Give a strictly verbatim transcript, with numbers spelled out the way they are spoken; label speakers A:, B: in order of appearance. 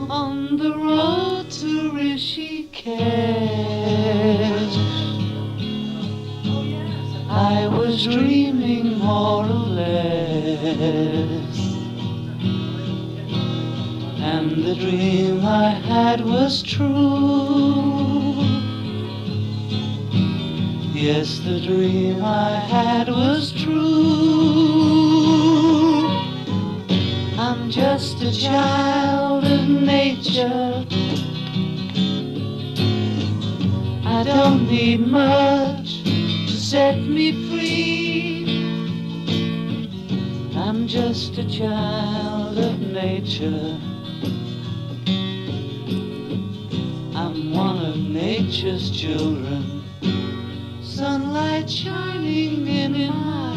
A: on the road to Rishikesh. I was dreaming more or less, and the dream I had was true. Yes, the dream I had was true. I'm just a child of nature. I don't need much to set me free. I'm just a child of nature. I'm one of nature's children. Sunlight shining in my